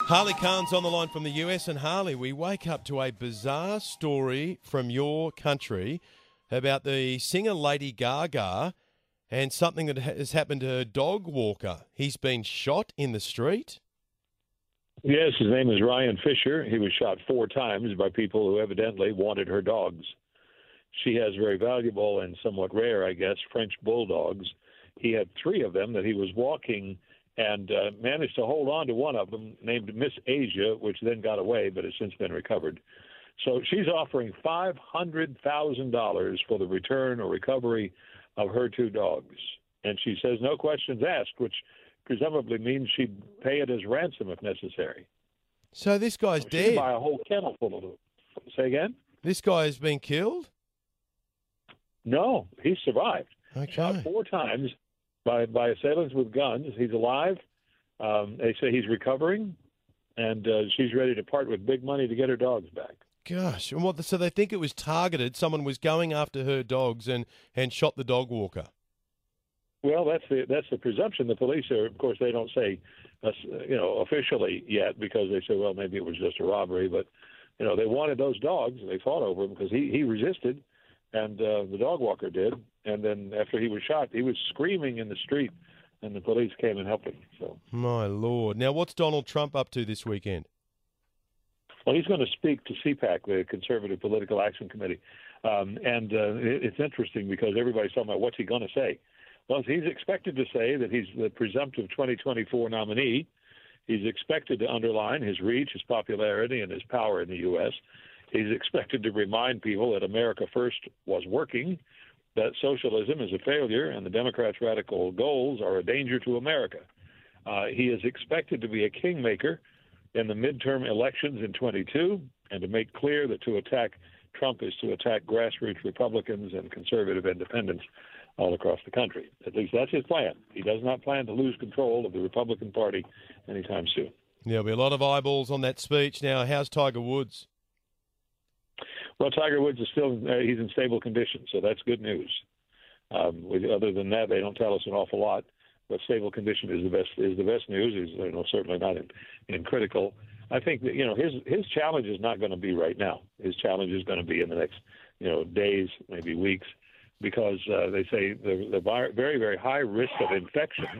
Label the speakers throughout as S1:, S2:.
S1: Harley Khan's on the line from the US. And Harley, we wake up to a bizarre story from your country about the singer Lady Gaga and something that has happened to her dog walker. He's been shot in the street.
S2: Yes, his name is Ryan Fisher. He was shot 4 times by people who evidently wanted her dogs. She has very valuable and somewhat rare, I guess, French bulldogs. He had 3 of them that he was walking and managed to hold on to one of them named Miss Asia, which then got away but has since been recovered. So she's offering $500,000 for the return or recovery of her 2 dogs. And she says no questions asked, which presumably means she'd pay it as ransom if necessary.
S1: So this guy's
S2: She'd
S1: dead.
S2: buy a whole kennel full of them. Say again?
S1: This guy has been killed?
S2: No, he survived.
S1: Okay.
S2: Shot 4 times by assailants with guns. He's alive. They say he's recovering, and she's ready to part with big money to get her dogs back.
S1: Gosh. And what? So they think it was targeted. Someone was going after her dogs and shot the dog walker.
S2: Well, that's the presumption. The police are, of course, they don't say, officially yet because they say, well, maybe it was just a robbery. But, they wanted those dogs. They fought over him because he resisted, and the dog walker did. And then after he was shot, he was screaming in the street, and the police came and helped him. So,
S1: my Lord. Now, what's Donald Trump up to this weekend?
S2: well, he's going to speak to CPAC, the Conservative Political Action Committee. It's interesting because everybody's talking about what's he going to say. Well, he's expected to say that he's the presumptive 2024 nominee. He's expected to underline his reach, his popularity, and his power in the U.S. He's expected to remind people that America First was working, that socialism is a failure, and the Democrats' radical goals are a danger to America. He is expected to be a kingmaker in the midterm elections in 22, and to make clear that to attack Trump is to attack grassroots Republicans and conservative independents all across the country. At least that's his plan. He does not plan to lose control of the Republican Party anytime soon.
S1: There'll be a lot of eyeballs on that speech. Now, how's Tiger Woods?
S2: Well, Tiger Woods is still he's in stable condition, so that's good news. Other than that, they don't tell us an awful lot. But stable condition is the best news. He's certainly not in critical. I think that his challenge is not going to be right now. His challenge is going to be in the next days, maybe weeks, because they say the very, very high risk of infection,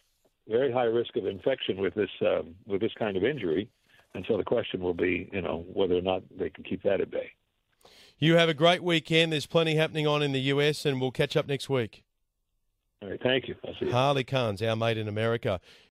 S2: with this kind of injury, and so the question will be whether or not they can keep that at bay.
S1: You have a great weekend. There's plenty happening on in the US, and we'll catch up next week.
S2: All right, thank you. I'll see you.
S1: Harley Khan's our mate in America.